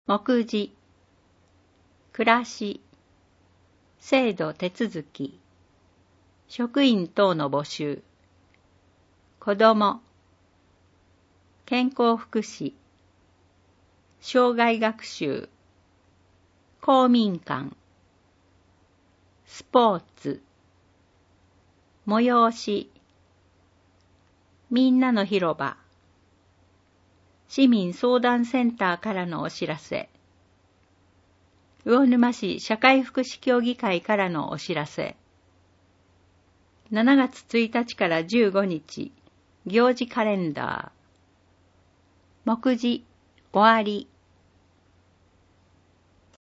目次、暮らし、制度手続き、職員等の募集、子ども、健康福祉、障害学習、公民館、スポーツ、催し、みんなの広場、市民相談センターからのお知らせ、魚沼市社会福祉協議会からのお知らせ、7月1日から15日、行事カレンダー、目次、終わり。